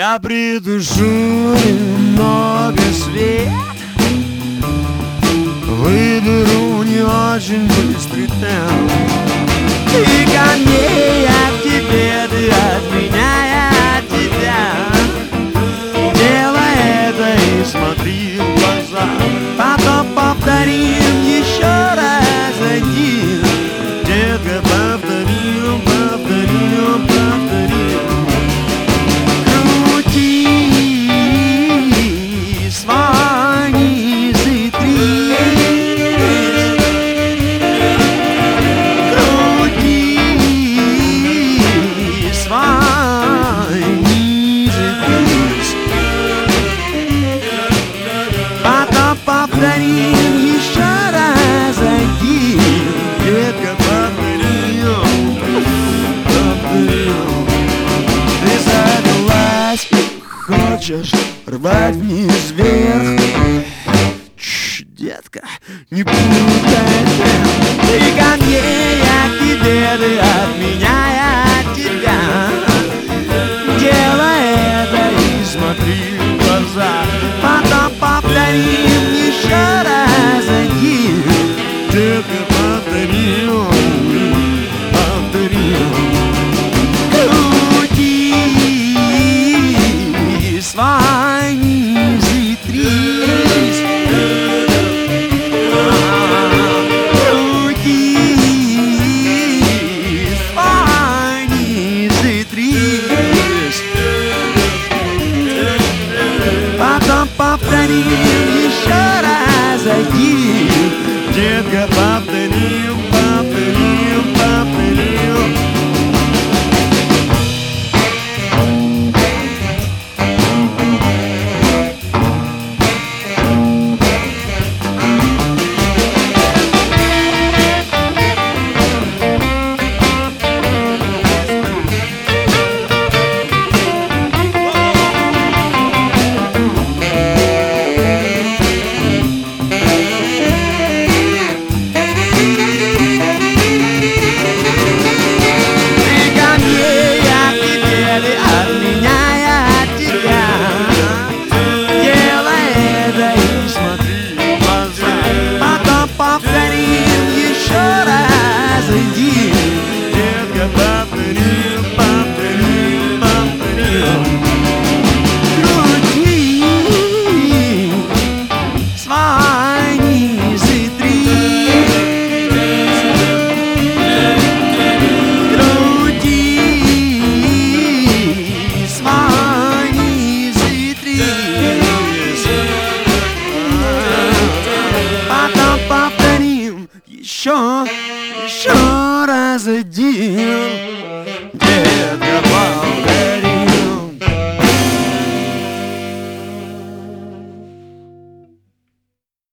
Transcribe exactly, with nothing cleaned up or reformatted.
Я притушу немного свет, выберу не очень быстрый темп. Ты ко мне, я к тебе, ты от меня, я от тебя. Делай это и смотри в глаза, потом повторим еще раз один. Детка, повторим, повторим, повторим. Крути свой низ и три. Крути свой низ и три. Потом повторим еще раз один. Детка, повторим, повторим. Ты задалась, хочешь рвать вниз вверх. Чш, детка, не путай темп. Ты ко мне, я к тебе, ты от меня, я от тебя. Делай это и смотри в глаза, потом повторим еще раз один. Детка, повторим, повторим. Крути свой низ и трись. Крути свой низ и трись. Потом повторим еще раз один. Детка, повторим, повторим, повторим. Еще, еще раз один. Детка, повтори.